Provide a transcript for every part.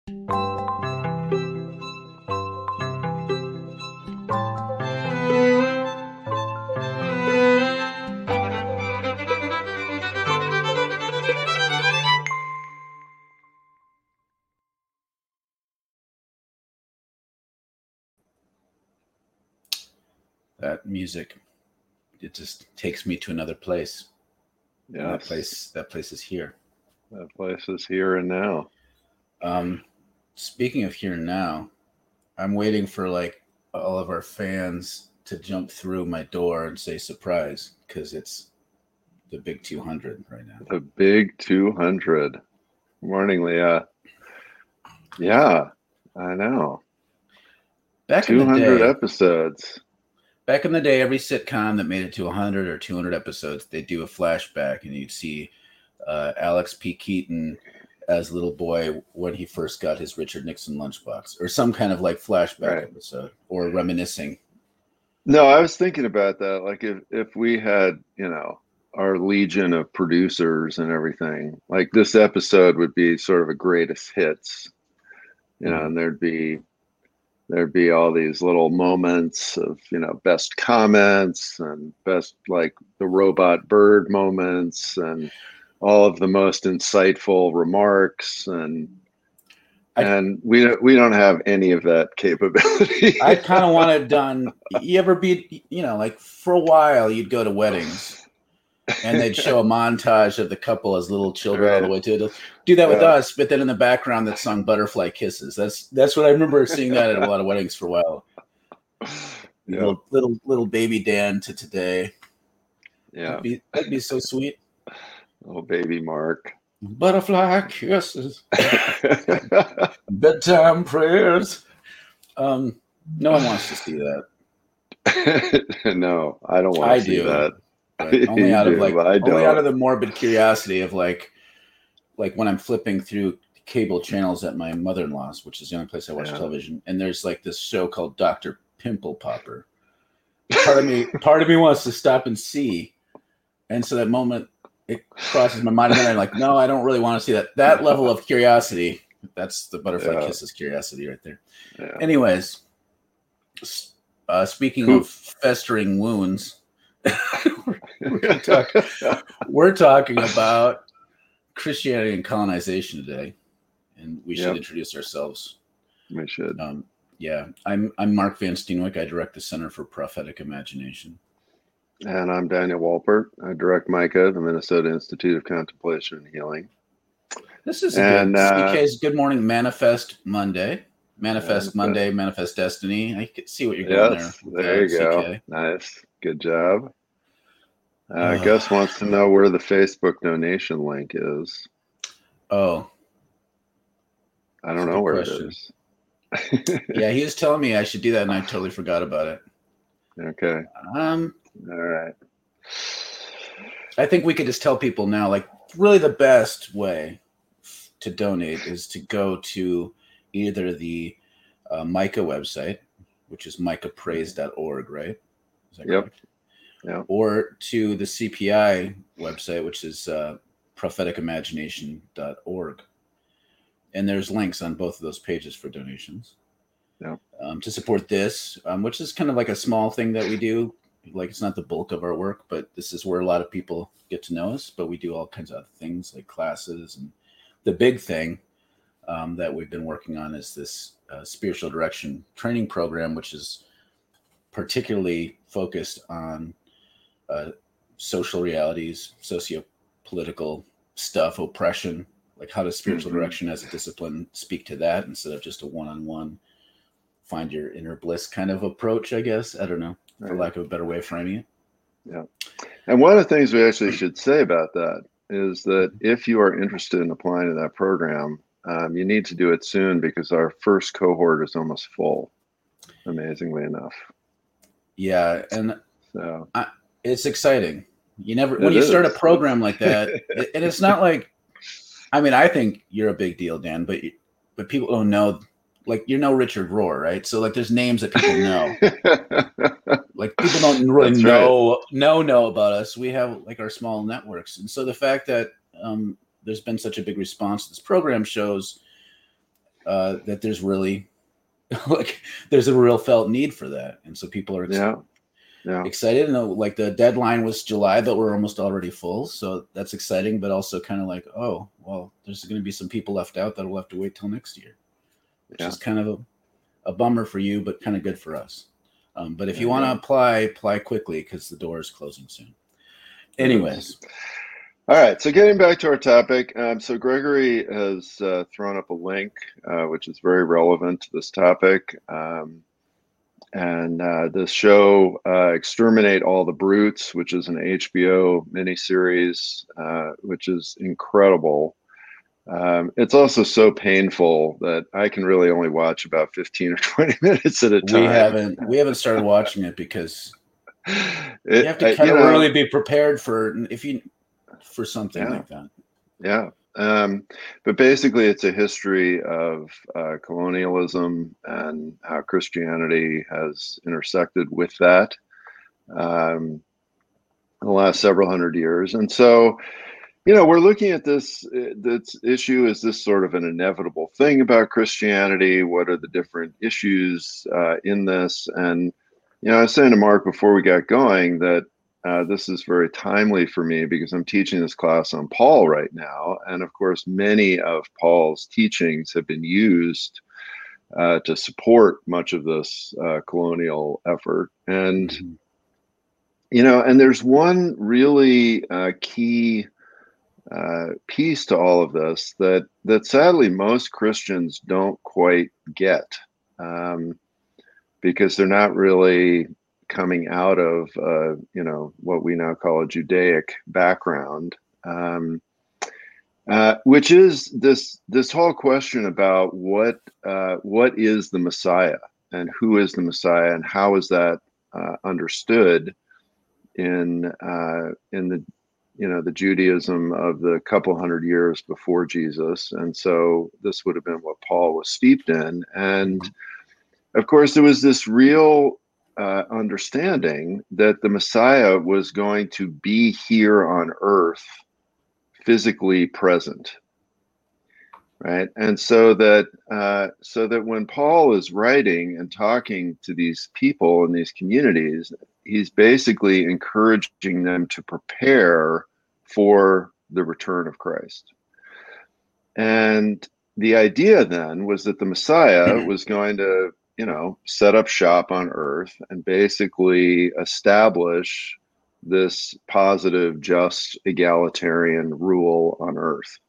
That music, it just takes me to another place. Yeah, that place is here. That place is here and now. Speaking of here and now, I'm waiting for like all of our fans to jump through my door and say surprise, because it's the big 200 right now. The big 200. Good morning, Leah. Yeah, I know. Back 200 in the day, episodes. Back in the day, every sitcom that made it to 100 or 200 episodes, they do a flashback, and you'd see Alex P. Keaton as a little boy when he first got his Richard Nixon lunchbox, or some kind of like flashback episode, or reminiscing. No, I was thinking about that. Like if we had, our legion of producers and everything, like this episode would be sort of a greatest hits, and there'd be all these little moments of, best comments and best, like the robot bird moments and all of the most insightful remarks. And we don't have any of that capability. I kind of want it done. You ever be, like for a while you'd go to weddings and they'd show a montage of the couple as little children all the way to it. Do that with us, but then in the background that sung Butterfly Kisses. That's what I remember seeing that at a lot of weddings for a while. Yeah. Little baby Dan to today. Yeah. That'd be so sweet. Oh, baby Mark. Butterfly kisses. Bedtime prayers. No one wants to see that. No, I don't want to see that. Only out of the morbid curiosity of like when I'm flipping through cable channels at my mother-in-law's, which is the only place I watch television, and there's like this show called Dr. Pimple Popper. Part of me wants to stop and see, and so that moment it crosses my mind, and then I'm like, no, I don't really want to see that. That level of curiosity, that's the Butterfly Kisses curiosity right there. Yeah. Anyways, speaking of festering wounds. We're talking about Christianity and colonization today, and we should introduce ourselves. We should. I'm Mark Van Steenwyk. I direct the Center for Prophetic Imagination. And I'm Daniel Walpert. I direct MICA, the Minnesota Institute of Contemplation and Healing. This is CK's Good Morning Manifest Monday. Manifest Monday, Manifest Destiny. I can see what you're going there. There you go. CK. Nice. Good job. Gus wants to know where the Facebook donation link is. Oh. I don't know where it is. Yeah, he was telling me I should do that, and I totally forgot about it. Okay. All right. I think we could just tell people now, like, really the best way to donate is to go to either the MICA website, which is micapraise.org, right? Is that correct? Yeah. Or to the CPI website, which is propheticimagination.org. And there's links on both of those pages for donations. Yeah. To support this, which is kind of like a small thing that we do. Like, it's not the bulk of our work, but this is where a lot of people get to know us. But we do all kinds of other things like classes. And the big thing that we've been working on is this spiritual direction training program, which is particularly focused on social realities, socio-political stuff, oppression. Like, how does spiritual direction as a discipline speak to that instead of just a one-on-one find your inner bliss kind of approach, I guess. I don't know, for lack of a better way of framing it. Yeah. And one of the things we actually should say about that is that if you are interested in applying to that program, you need to do it soon because our first cohort is almost full, amazingly enough. Yeah. And so it's exciting. When you start a program like that, and it's not like, I mean, I think you're a big deal, Dan, but people don't know, like, Richard Rohr, right? So like, there's names that people know. Like, people don't really know about us. We have like our small networks. And so the fact that there's been such a big response to this program shows that there's really like there's a real felt need for that, and so people are excited. And like the deadline was July, but we're almost already full, so that's exciting. But also kind of like, oh well, there's going to be some people left out that will have to wait till next year, which is kind of a bummer for you, but kind of good for us. But if you want to apply quickly because the door is closing soon. Anyways. All right. So getting back to our topic. So Gregory has thrown up a link, which is very relevant to this topic. And the show, Exterminate All the Brutes, which is an HBO miniseries, which is incredible. It's also so painful that I can really only watch about 15 or 20 minutes at a time. We haven't started watching it because you have to kind of really be prepared for something like that. Yeah. But basically it's a history of colonialism and how Christianity has intersected with that in the last several hundred years. And so, we're looking at this issue. Is this sort of an inevitable thing about Christianity? What are the different issues in this? And, I was saying to Mark before we got going that this is very timely for me because I'm teaching this class on Paul right now. And of course, many of Paul's teachings have been used to support much of this colonial effort. And, and there's one really key piece to all of this that sadly most Christians don't quite get because they're not really coming out of what we now call a Judaic background, which is this whole question about what is the Messiah and who is the Messiah and how is that understood in the Judaism of the couple hundred years before Jesus. And so this would have been what Paul was steeped in. And of course, there was this real understanding that the Messiah was going to be here on earth, physically present. Right. And so that when Paul is writing and talking to these people in these communities, he's basically encouraging them to prepare for the return of Christ. And the idea then was that the Messiah was going to, set up shop on earth and basically establish this positive, just, egalitarian rule on earth.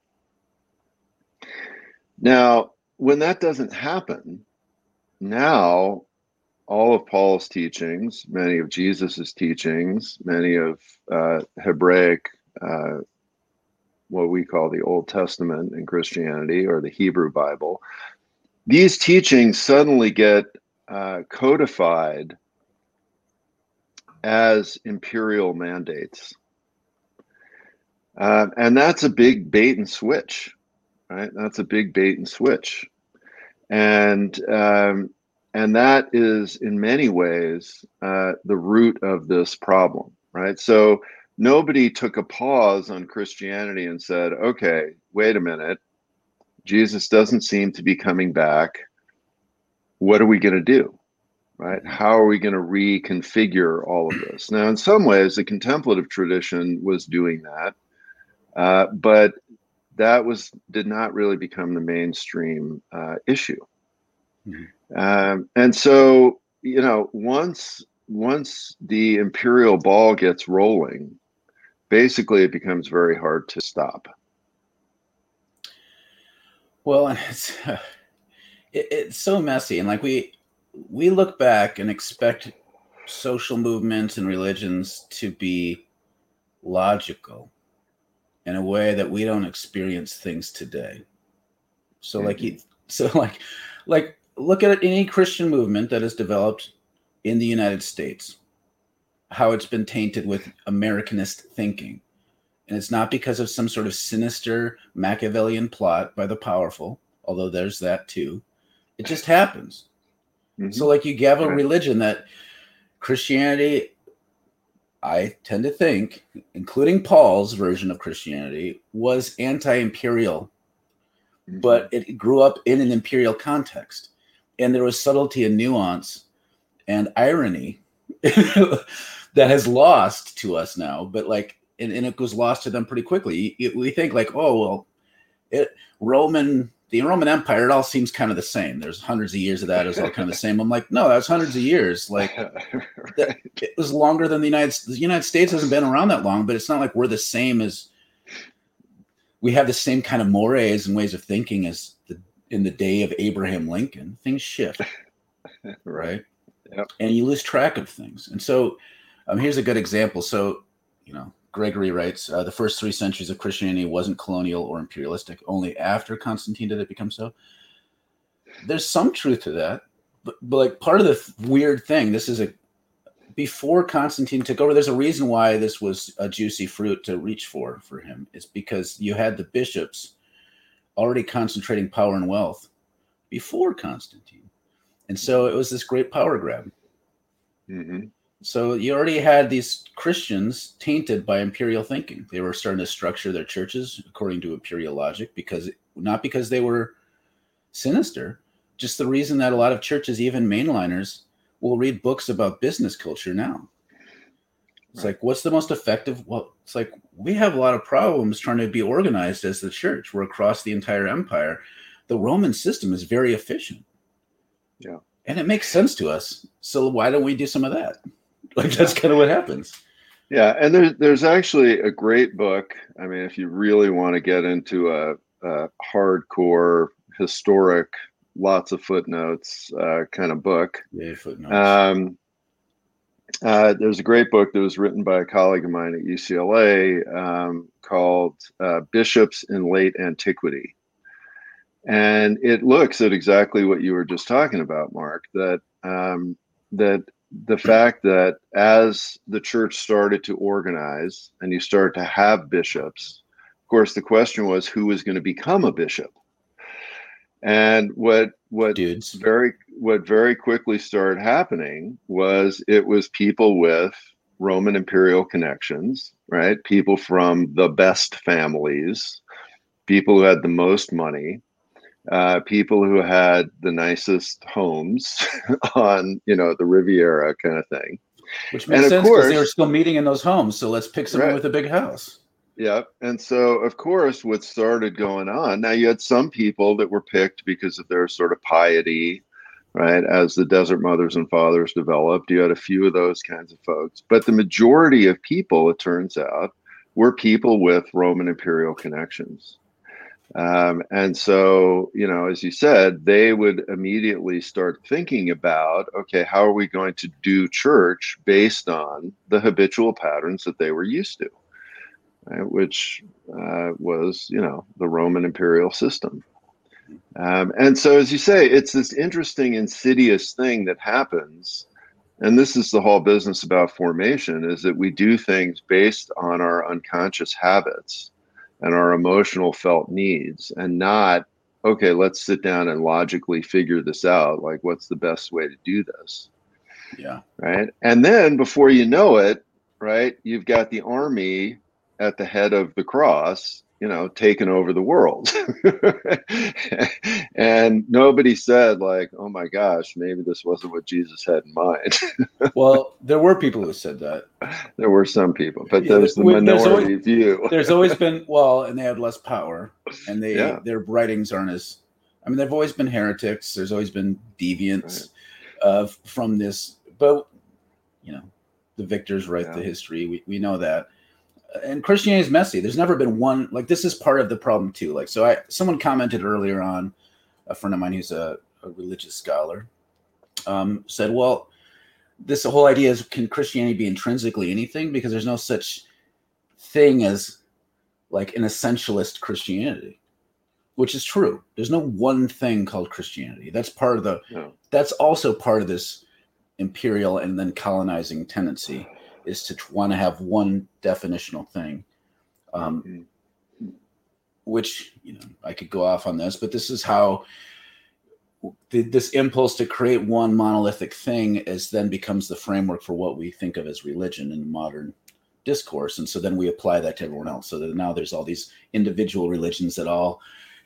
Now, when that doesn't happen, now all of Paul's teachings, many of Jesus's teachings, many of Hebraic, what we call the Old Testament in Christianity or the Hebrew Bible, these teachings suddenly get codified as imperial mandates. And that's a big bait and switch. Right, that's a big bait and switch, and that is in many ways the root of this problem. Right, so nobody took a pause on Christianity and said, "Okay, wait a minute, Jesus doesn't seem to be coming back. What are we going to do? Right, how are we going to reconfigure all of this?" Now, in some ways, the contemplative tradition was doing that, but that did not really become the mainstream issue. And so, once the imperial ball gets rolling, basically it becomes very hard to stop. Well, it's so messy. And like we look back and expect social movements and religions to be logical in a way that we don't experience things today. So like look at any Christian movement that has developed in the United States, how it's been tainted with Americanist thinking. And it's not because of some sort of sinister Machiavellian plot by the powerful, although there's that too. It just happens. So like you have a religion that Christianity, I tend to think, including Paul's version of Christianity, was anti-imperial. but it grew up in an imperial context, and there was subtlety and nuance and irony that has lost to us now. But like, and it was lost to them pretty quickly. We think like, oh well, the Roman Empire, it all seems kind of the same. There's hundreds of years of that. It was all kind of the same. I'm like, no, that's hundreds of years. Like, right. It was longer than the United States hasn't been around that long, but it's not like we're the same as. We have the same kind of mores and ways of thinking as in the day of Abraham Lincoln. Things shift, right? Yep. And you lose track of things. And so here's a good example. So, Gregory writes, the first 3 centuries of Christianity wasn't colonial or imperialistic. Only after Constantine did it become so. There's some truth to that. But like part of the weird thing, before Constantine took over, there's a reason why this was a juicy fruit to reach for him. It's because you had the bishops already concentrating power and wealth before Constantine. And so it was this great power grab. Mm-hmm. So you already had these Christians tainted by imperial thinking. They were starting to structure their churches according to imperial logic, not because they were sinister, just the reason that a lot of churches, even mainliners, will read books about business culture now. It's like, what's the most effective? Well, it's like we have a lot of problems trying to be organized as the church. We're across the entire empire. The Roman system is very efficient. Yeah. And it makes sense to us. So why don't we do some of that? Like, that's kind of what happens. Yeah. And there's actually a great book. I mean, if you really want to get into a hardcore historic, lots of footnotes kind of book. Yeah, footnotes. There's a great book that was written by a colleague of mine at UCLA called Bishops in Late Antiquity. And it looks at exactly what you were just talking about, Mark, that the fact that as the church started to organize and you start to have bishops, of course, the question was who was going to become a bishop. And what very quickly started happening was it was people with Roman imperial connections, right? People from the best families, people who had the most money, people who had the nicest homes on, the Riviera kind of thing. Which makes sense because they were still meeting in those homes. So let's pick someone with a big house. Yeah. And so, of course, what started going on, now you had some people that were picked because of their sort of piety, right? As the Desert Mothers and Fathers developed, you had a few of those kinds of folks. But the majority of people, it turns out, were people with Roman imperial connections. And so, as you said, they would immediately start thinking about, okay, how are we going to do church based on the habitual patterns that they were used to? Right, which was, the Roman imperial system. And so, as you say, it's this interesting, insidious thing that happens. And this is the whole business about formation, is that we do things based on our unconscious habits and our emotional felt needs, and not, okay, let's sit down and logically figure this out. Like, what's the best way to do this? Yeah. Right. And then before you know it, right, you've got the army at the head of the cross, taking over the world. And nobody said like, oh my gosh, maybe this wasn't what Jesus had in mind. Well, there were people who said that. There were some people, but there's the minority view. There's always been, and they had less power, and their writings aren't as, they've always been heretics. There's always been deviants from this, but, the victors write the history. We know that. And Christianity is messy. There's never been one, like, this is part of the problem too. Like, so someone commented earlier on, a friend of mine who's a religious scholar, said, well, this whole idea is, can Christianity be intrinsically anything? Because there's no such thing as like an essentialist Christianity, which is true. There's no one thing called Christianity. That's part of that's also part of this imperial and then colonizing tendency, is to want to have one definitional thing, which, I could go off on this, but this is how this impulse to create one monolithic thing then becomes the framework for what we think of as religion in modern discourse. And so then we apply that to everyone else. So that now there's all these individual religions that all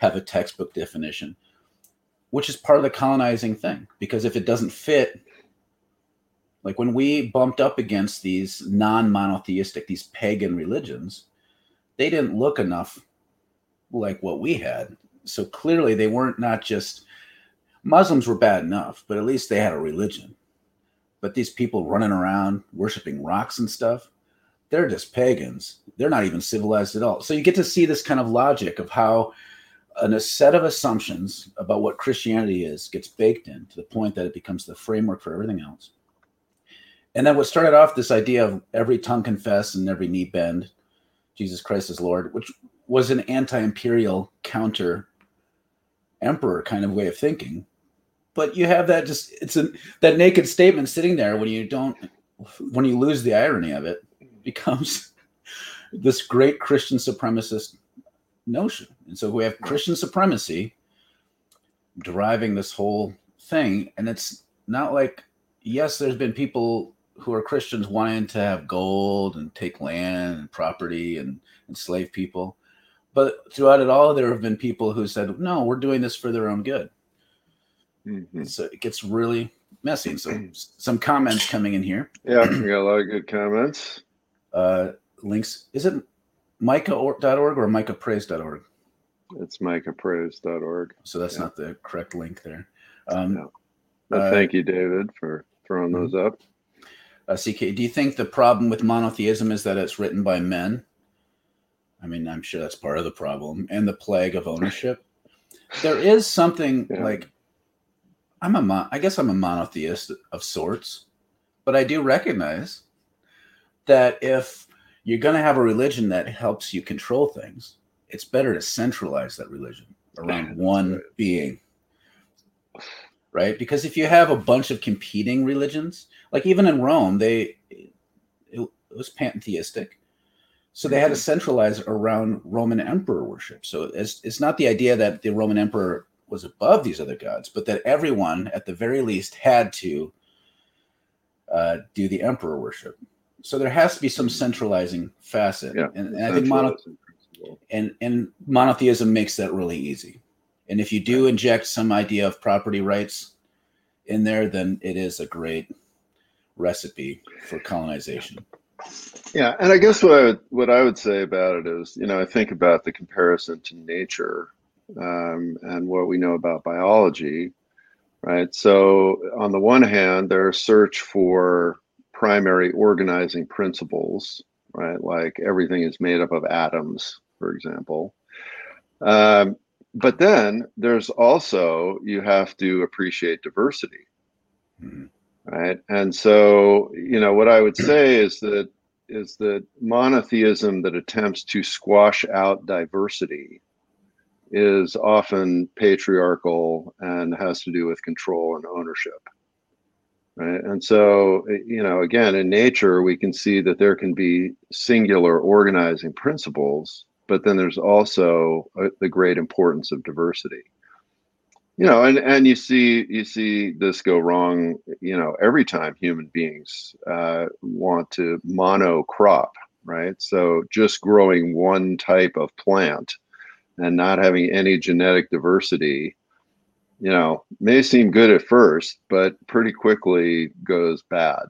have a textbook definition, which is part of the colonizing thing. Because if it doesn't fit, like when we bumped up against these non-monotheistic, these pagan religions, they didn't look enough like what we had. So clearly they weren't, not just Muslims were bad enough, but at least they had a religion. But these people running around worshiping rocks and stuff, they're just pagans. They're not even civilized at all. So you get to see this kind of logic of how a set of assumptions about what Christianity is gets baked in to the point that it becomes the framework for everything else. And then what started off this idea of every tongue confess and every knee bend, Jesus Christ is Lord, which was an anti-imperial counter emperor kind of way of thinking. But you have that that naked statement sitting there when you lose the irony of it, becomes this great Christian supremacist notion. And so we have Christian supremacy driving this whole thing. And it's not like, yes, there's been people who are Christians wanting to have gold and take land and property and enslave people. But throughout it all, there have been people who said, no, we're doing this for their own good. Mm-hmm. So it gets really messy. And so some comments coming in here. Yeah, we got a lot of good comments. Links. Is it Micah.org or MicahPraise.org? It's MicahPraise.org. So that's not the correct link there. No. But thank you, David, for throwing those up. CK, do you think the problem with monotheism is that it's written by men? I mean, I'm sure that's part of the problem. And the plague of ownership. There is something like, I guess I'm a monotheist of sorts, but I do recognize that if you're going to have a religion that helps you control things, it's better to centralize that religion around one being, right? Because if you have a bunch of competing religions, like even in Rome, it was pantheistic. So they had to centralize around Roman emperor worship. So it's not the idea that the Roman emperor was above these other gods, but that everyone at the very least had to do the emperor worship. So there has to be some centralizing facet. Yeah, and I think monotheism makes that really easy. And if you do inject some idea of property rights in there, then it is a great recipe for colonization. Yeah, and I guess what I would say about it is, I think about the comparison to nature and what we know about biology, right? So on the one hand, there's search for primary organizing principles, right? Like everything is made up of atoms, for example. But then there's also, you have to appreciate diversity, right? And so, what I would say is that monotheism that attempts to squash out diversity is often patriarchal and has to do with control and ownership. Right. And so, again, in nature, we can see that there can be singular organizing principles, but then there's also the great importance of diversity. And you see this go wrong, every time human beings want to monocrop, right? So just growing one type of plant and not having any genetic diversity, may seem good at first, but pretty quickly goes bad.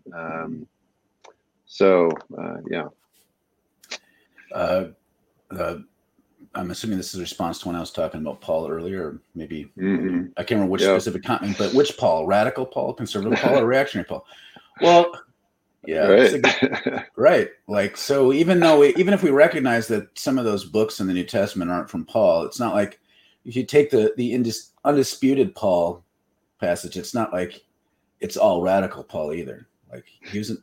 I'm assuming this is a response to when I was talking about Paul earlier, or maybe I can't remember which specific comment, but which Paul? Radical Paul, conservative Paul, or reactionary Paul? Well, yeah, right. Right. Like, so even if we recognize that some of those books in the New Testament aren't from Paul, it's not like if you take the undisputed Paul passage, it's not like it's all radical Paul either. Like he wasn't.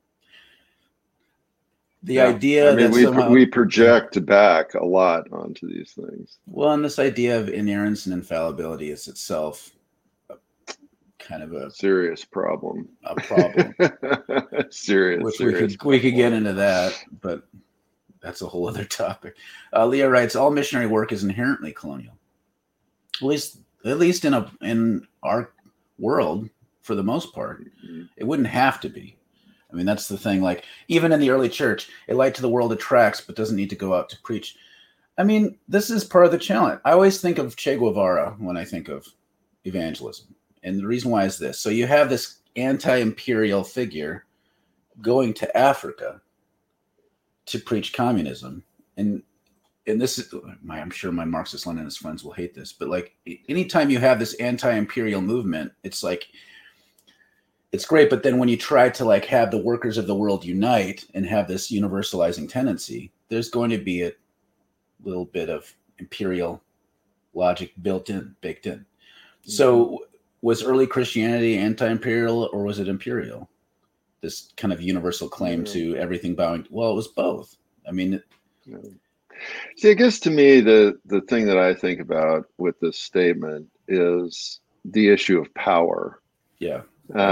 Idea that we project back a lot onto these things. Well, and this idea of inerrance and infallibility is itself kind of a serious problem. serious. We could get into that, but that's a whole other topic. Leah writes, all missionary work is inherently colonial. At least in our world, for the most part, it wouldn't have to be. I mean, that's the thing. Like, even in the early church, a light to the world attracts, but doesn't need to go out to preach. I mean, this is part of the challenge. I always think of Che Guevara when I think of evangelism. And the reason why is this. So you have this anti-imperial figure going to Africa to preach communism. And this is I'm sure my Marxist Leninist friends will hate this, but like anytime you have this anti-imperial movement, it's like it's great, but then when you try to like have the workers of the world unite and have this universalizing tendency, there's going to be a little bit of imperial logic baked in. Mm-hmm. So was early Christianity anti-imperial or was it imperial? This kind of universal claim to everything bowing. Well, it was both. I mean, see, I guess to me, the thing that I think about with this statement is the issue of power. Yeah.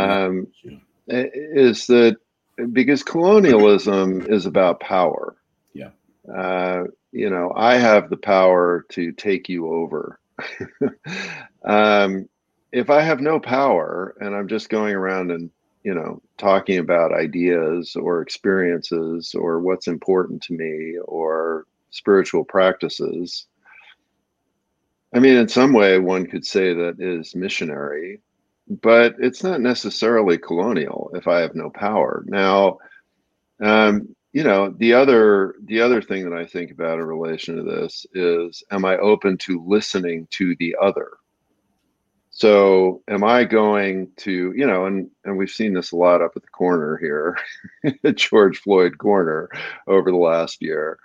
Is that because colonialism is about power. Yeah. I have the power to take you over. If I have no power and I'm just going around and, talking about ideas or experiences or what's important to me or spiritual practices, I mean, in some way, one could say that is missionary, but it's not necessarily colonial if I have no power. Now, the other thing that I think about in relation to this is, am I open to listening to the other? So am I going to, and we've seen this a lot up at the corner here, at George Floyd Corner over the last year.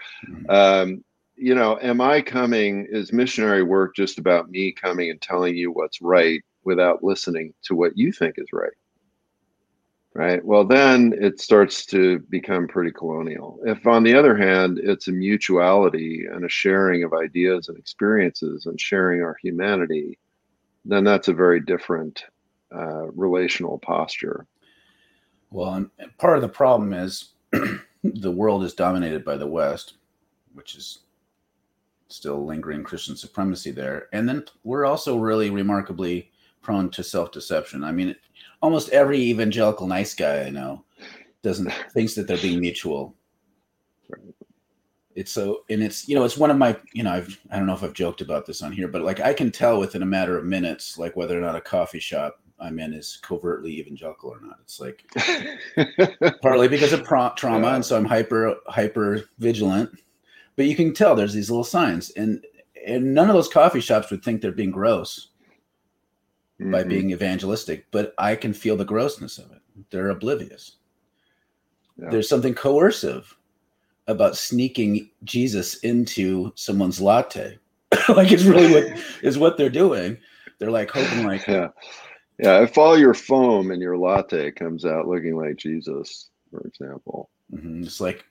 Am I coming, is missionary work just about me coming and telling you what's right without listening to what you think is right? Right. Well, then it starts to become pretty colonial. If, on the other hand, it's a mutuality and a sharing of ideas and experiences and sharing our humanity, then that's a very different relational posture. Well, and part of the problem is the world is dominated by the West, which is still lingering Christian supremacy there. And then we're also really remarkably prone to self-deception. I mean, almost every evangelical nice guy I know thinks that they're being mutual. It's so, and it's, it's one of my, I don't know if I've joked about this on here, but like I can tell within a matter of minutes, like whether or not a coffee shop I'm in is covertly evangelical or not. It's like partly because of trauma. And so I'm hyper vigilant, but you can tell there's these little signs, and none of those coffee shops would think they're being gross by being evangelistic, but I can feel the grossness of it. They're oblivious. Yeah. There's something coercive about sneaking Jesus into someone's latte. Like it's really what they're doing. They're like hoping like, yeah. If all your foam in your latte comes out looking like Jesus, for example, it's like,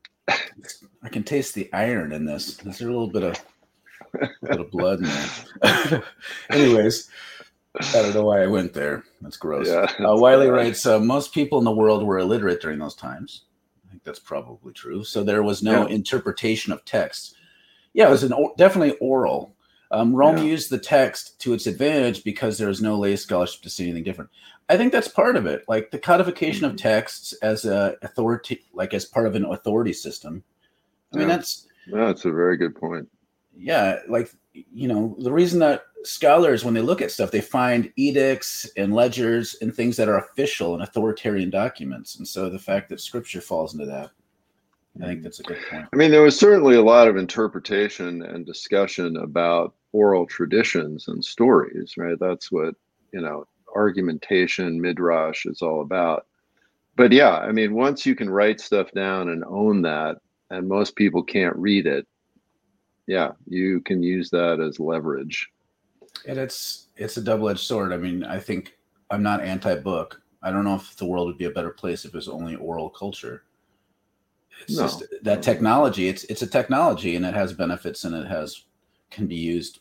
I can taste the iron in this. Is there a little bit of blood in there? Anyways, I don't know why I went there. That's gross. Yeah, Wiley writes, most people in the world were illiterate during those times. I think that's probably true. So there was no interpretation of text. Yeah, it was definitely oral. Rome used the text to its advantage because there was no lay scholarship to see anything different. I think that's part of it. Like the codification of texts as a authority, like as part of an authority system. I mean, that's a very good point. Yeah, like the reason that scholars, when they look at stuff, they find edicts and ledgers and things that are official and authoritarian documents. And so the fact that scripture falls into that, I think that's a good point. I mean, there was certainly a lot of interpretation and discussion about oral traditions and stories, right? That's what, argumentation, midrash is all about. But yeah, I mean, once you can write stuff down and own that, and most people can't read it, you can use that as leverage. And it's a double-edged sword. I mean, I think I'm not anti-book. I don't know if the world would be a better place if it was only oral culture. It's just that technology. It's a technology, and it has benefits, and it can be used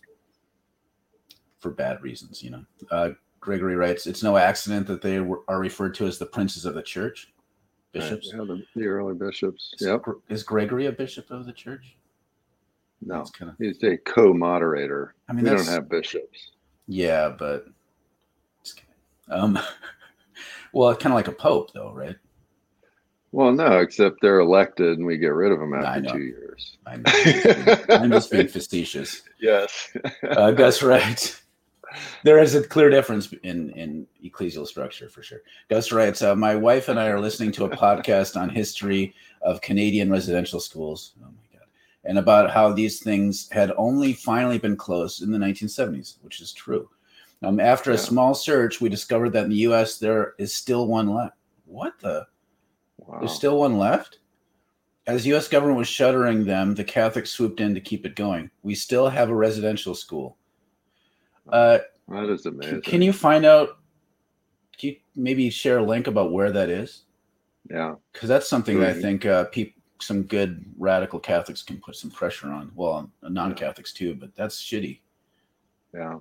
for bad reasons. Gregory writes, "It's no accident that they are referred to as the princes of the church, bishops." Right. Yeah, the early bishops. Is Gregory a bishop of the church? No, he's a co-moderator. I mean, we don't have bishops. Yeah, but well, kind of like a pope, though, right? Well, no, except they're elected and we get rid of them No, I after know. 2 years. I know. I'm just being facetious. Yes. Gus writes, there is a clear difference in ecclesial structure for sure. Gus writes, my wife and I are listening to a podcast on history of Canadian residential schools. Oh my God. And about how these things had only finally been closed in the 1970s, which is true. After a small search, we discovered that in the U.S. there is still one left. What the? Wow. There's still one left? As the U.S. government was shuttering them, the Catholics swooped in to keep it going. We still have a residential school. That is amazing. Can you find out? Can you maybe share a link about where that is? Yeah. Because that's something that I think some good radical Catholics can put some pressure on. Well, non-Catholics too, but that's shitty. Yeah.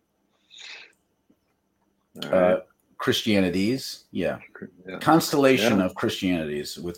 Christianities, constellation of Christianities with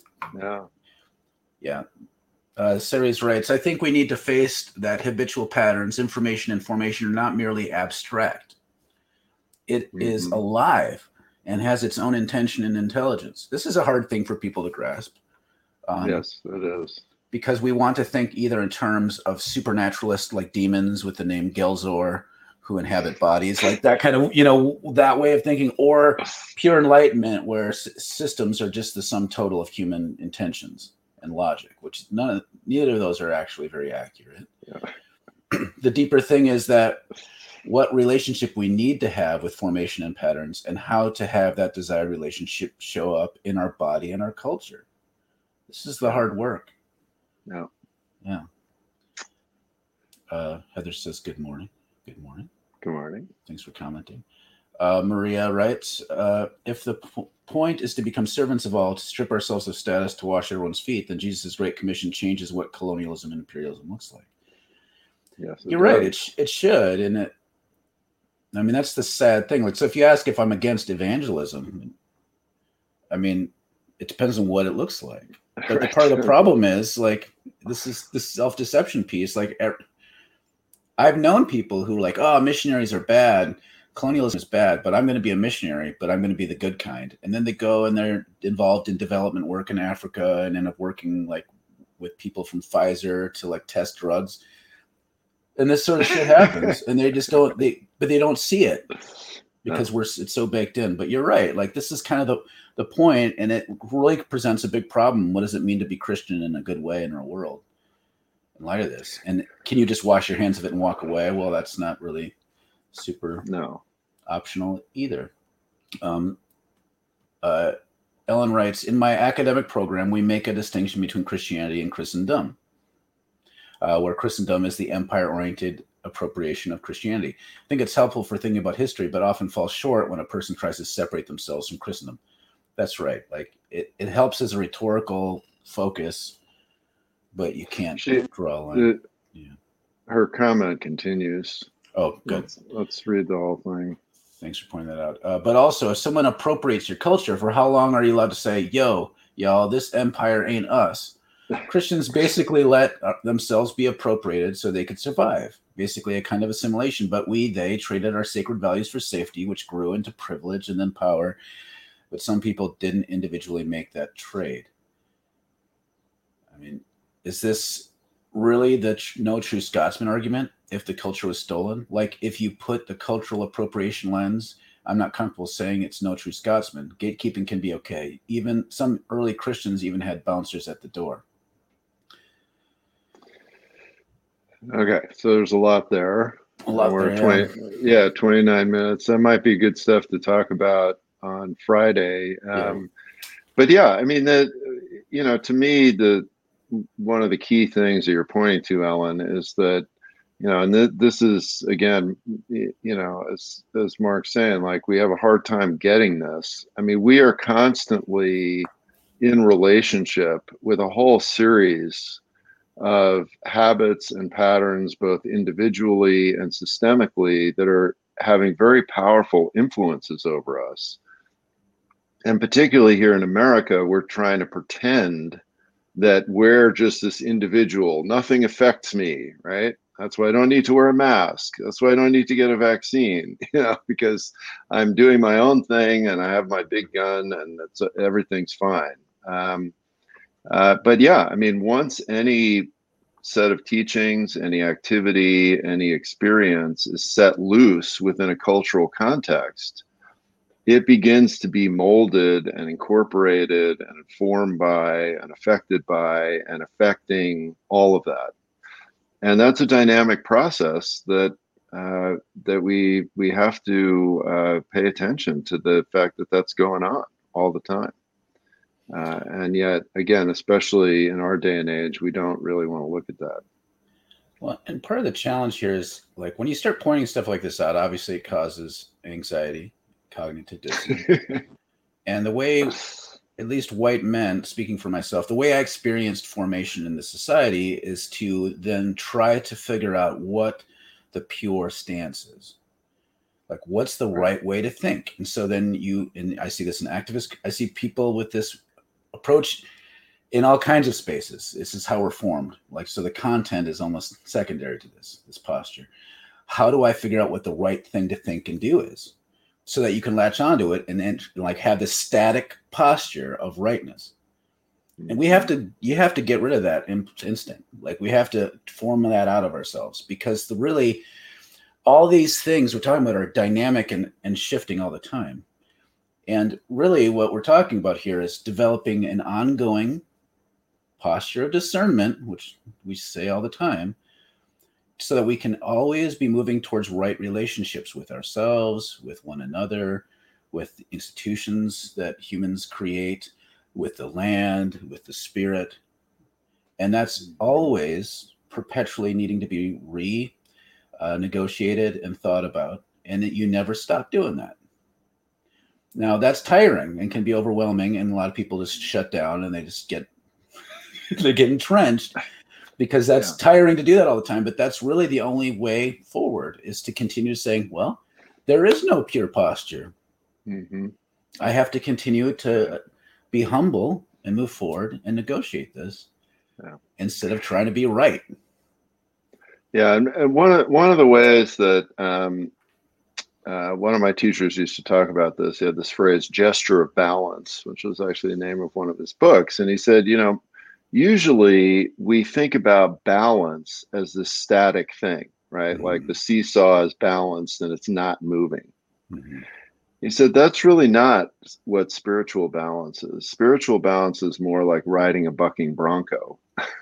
Ceres writes, I think we need to face that habitual patterns, information, and formation are not merely abstract. It is alive and has its own intention and intelligence. This is a hard thing for people to grasp. Yes, it is. Because we want to think either in terms of supernaturalists like demons with the name Gelzor, who inhabit bodies, like that kind of, that way of thinking, or pure enlightenment where systems are just the sum total of human intentions and logic, which neither of those are actually very accurate. Yeah. The deeper thing is that what relationship we need to have with formation and patterns and how to have that desired relationship show up in our body and our culture. This is the hard work. Yeah. Heather says, good morning. Good morning. Good morning. Thanks for commenting. Maria writes, if the point is to become servants of all, to strip ourselves of status, to wash everyone's feet, then Jesus' Great Commission changes what colonialism and imperialism looks like. Yes, you're right. It should. And that's the sad thing. Like, so if you ask if I'm against evangelism, it depends on what it looks like. But the part of the problem is, like, this is the self-deception piece. Like, I've known people who are like, oh, missionaries are bad. Colonialism is bad, but I'm going to be a missionary, but I'm going to be the good kind. And then they go and they're involved in development work in Africa and end up working like with people from Pfizer to like test drugs. And this sort of shit happens. And they just don't, but they don't see it because it's so baked in. But you're right. Like, this is kind of the point, and it really presents a big problem. What does it mean to be Christian in a good way in our world in light of this? And can you just wash your hands of it and walk away? Well, that's not really super optional either. Ellen writes, in my academic program, we make a distinction between Christianity and Christendom, where Christendom is the empire-oriented appropriation of Christianity. I think it's helpful for thinking about history, but often falls short when a person tries to separate themselves from Christendom. That's right. Like, it helps as a rhetorical focus, but you can't draw on. Her comment continues. Oh, good. Let's read the whole thing. Thanks for pointing that out. But also, if someone appropriates your culture, for how long are you allowed to say, yo, y'all, this empire ain't us? Christians basically let themselves be appropriated so they could survive. Basically a kind of assimilation, but they traded our sacred values for safety, which grew into privilege and then power. But some people didn't individually make that trade. Is this really the no true Scotsman argument? If the culture was stolen, like if you put the cultural appropriation lens, I'm not comfortable saying it's no true Scotsman. Gatekeeping can be okay. Even some early Christians even had bouncers at the door. Okay, so there's a lot there. A lot there, 29 minutes. That might be good stuff to talk about on Friday. But to me, one of the key things that you're pointing to, Ellen, is that, and this is, again, as Mark's saying, like, we have a hard time getting this. We are constantly in relationship with a whole series of habits and patterns, both individually and systemically, that are having very powerful influences over us. And particularly here in America, we're trying to pretend that we're just this individual. Nothing affects me, right? That's why I don't need to wear a mask. That's why I don't need to get a vaccine, because I'm doing my own thing and I have my big gun and everything's fine. But yeah, I mean, once any set of teachings, any activity, any experience is set loose within a cultural context, it begins to be molded and incorporated and informed by and affected by and affecting all of that. And that's a dynamic process that we have to pay attention to the fact that that's going on all the time. And yet, again, especially in our day and age, we don't really want to look at that. Well, and part of the challenge here is like when you start pointing stuff like this out, obviously it causes anxiety, cognitive dissonance. And the way, at least white men, speaking for myself, the way I experienced formation in the society is to then try to figure out what the pure stance is. Like, what's the right way to think? And so then and I see this in activists, I see people with this approach in all kinds of spaces. This is how we're formed. Like, so the content is almost secondary to this posture. How do I figure out what the right thing to think and do is, so that you can latch onto it and then like have this static posture of rightness? And you have to get rid of that instinct. Like, we have to form that out of ourselves, because all these things we're talking about are dynamic and shifting all the time. And really what we're talking about here is developing an ongoing posture of discernment, which we say all the time, so that we can always be moving towards right relationships with ourselves, with one another, with institutions that humans create, with the land, with the spirit. And that's always perpetually needing to be negotiated and thought about, and that you never stop doing that. Now, that's tiring and can be overwhelming, and a lot of people just shut down and they just get entrenched, because that's tiring to do that all the time. But that's really the only way forward, is to continue saying, well, there is no pure posture. Mm-hmm. I have to continue to be humble and move forward and negotiate this instead of trying to be right. Yeah, and one of the ways that one of my teachers used to talk about this, he had this phrase, gesture of balance, which was actually the name of one of his books. And he said, usually we think about balance as this static thing, right? Mm-hmm. Like the seesaw is balanced and it's not moving. Mm-hmm. He said, that's really not what spiritual balance is. Spiritual balance is more like riding a bucking bronco.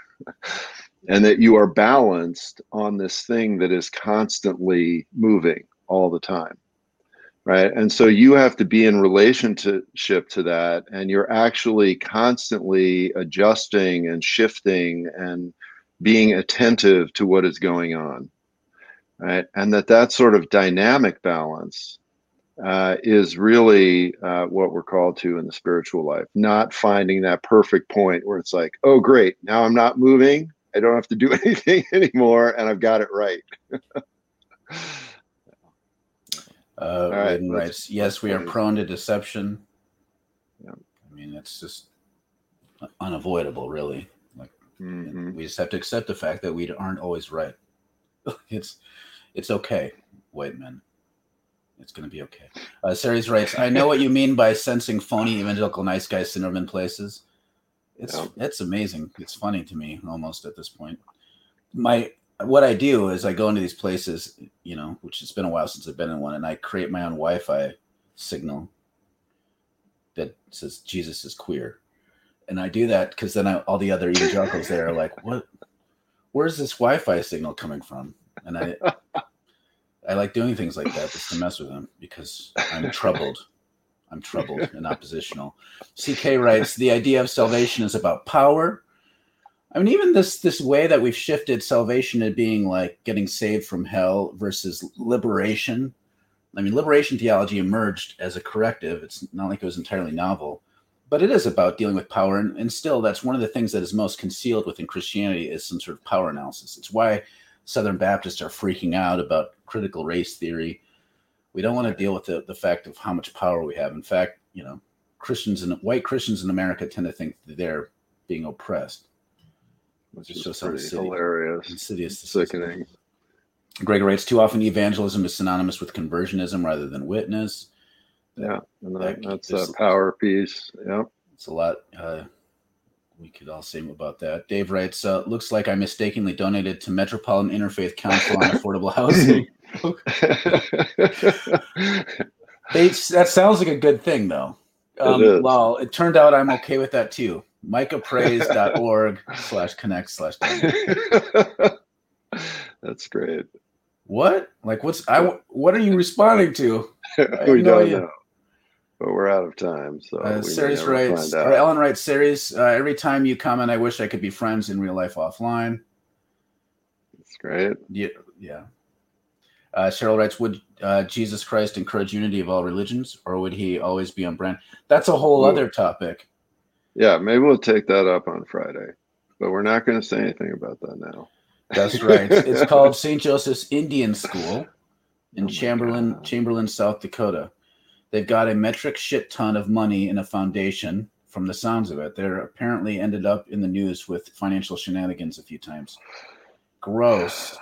And that you are balanced on this thing that is constantly moving all the time, right? And so you have to be in relationship to that, and you're actually constantly adjusting and shifting and being attentive to what is going on, right? And that sort of dynamic balance is really what we're called to in the spiritual life, not finding that perfect point where it's like, oh, great, now I'm not moving. I don't have to do anything anymore, and I've got it right. Right. Writes, yes, we are prone to deception. Yeah. I mean, it's just unavoidable, really. Like, we just have to accept the fact that we aren't always right. It's okay, white men. It's going to be okay. Ceres writes, I know what you mean by sensing phony evangelical nice guy syndrome in places. It's amazing. It's funny to me almost at this point. What I do is I go into these places, which it's been a while since I've been in one, and I create my own Wi-Fi signal that says Jesus is queer. And I do that because then all the other evangelicals there are like, what? Where's this Wi-Fi signal coming from? And I like doing things like that just to mess with them, because I'm troubled. I'm troubled and oppositional. CK writes, the idea of salvation is about power. I mean, even this way that we've shifted salvation to being like getting saved from hell versus liberation. I mean, liberation theology emerged as a corrective. It's not like it was entirely novel, but it is about dealing with power. And still, that's one of the things that is most concealed within Christianity, is some sort of power analysis. It's why Southern Baptists are freaking out about critical race theory. We don't want to deal with the fact of how much power we have. In fact, white Christians in America tend to think that they're being oppressed. Which is just pretty hilarious. Insidious. Sickening. Gregor writes, too often evangelism is synonymous with conversionism rather than witness. Yeah, and that's that power piece. Yeah. It's a lot we could all say about that. Dave writes, looks like I mistakenly donated to Metropolitan Interfaith Council on Affordable Housing. That sounds like a good thing, though. It is. Well, it turned out I'm okay with that, too. micahpraise.org/connect/donate. That's great. What? Like, what are you responding to? We don't know. But we're out of time, so Ceres writes, or Ellen writes, Ceres, every time you comment, I wish I could be friends in real life offline. That's great. Yeah. Cheryl writes, would Jesus Christ encourage unity of all religions, or would he always be on brand? That's a whole other topic. Yeah, maybe we'll take that up on Friday, but we're not going to say anything about that now. That's right. It's called St. Joseph's Indian School in Chamberlain, South Dakota. They've got a metric shit ton of money in a foundation, from the sounds of it. They're apparently ended up in the news with financial shenanigans a few times. Gross.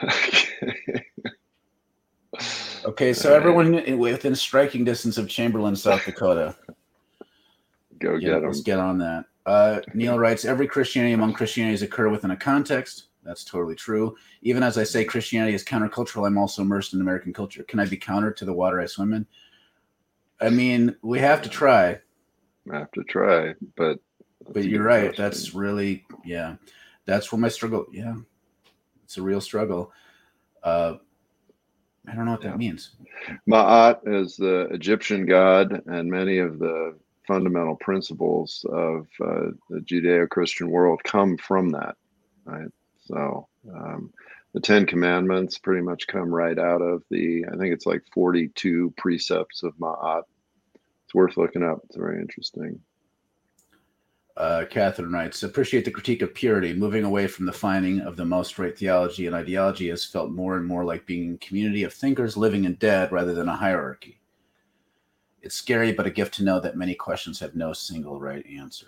Okay, so everyone within striking distance of Chamberlain, South Dakota. Go get them. Let's get on that. Neil writes, every Christianity among Christianities occur within a context. That's totally true. Even as I say Christianity is countercultural, I'm also immersed in American culture. Can I be counter to the water I swim in? I mean, we have to try. But you're right. That's really, that's where my struggle. Yeah, it's a real struggle. I don't know what that means. Ma'at is the Egyptian god, and many of the fundamental principles of the Judeo-Christian world come from that, right? So the Ten Commandments pretty much come right out of I think it's like 42 precepts of Ma'at. It's worth looking up. It's very interesting. Catherine writes, appreciate the critique of purity. Moving away from the finding of the most right theology and ideology has felt more and more like being a community of thinkers, living and dead, rather than a hierarchy. It's scary, but a gift to know that many questions have no single right answer.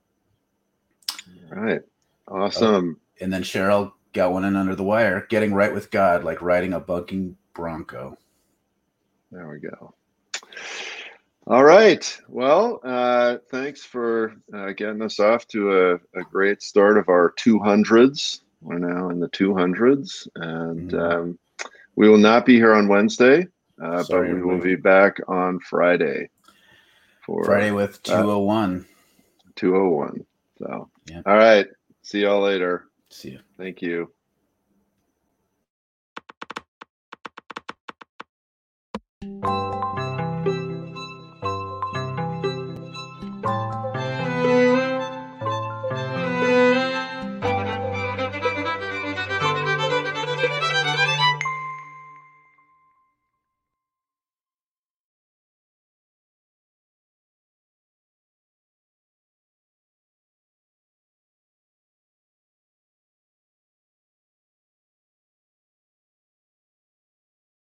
All right. Awesome. And then Cheryl got one in under the wire. Getting right with God, like riding a bucking bronco. There we go. All right. Well, thanks for getting us off to a great start of our 200s. We're now in the 200s, and we will not be here on Wednesday, but we will be back on Friday. Friday with 201. 201. So, yeah. All right. See y'all later. See you. Thank you.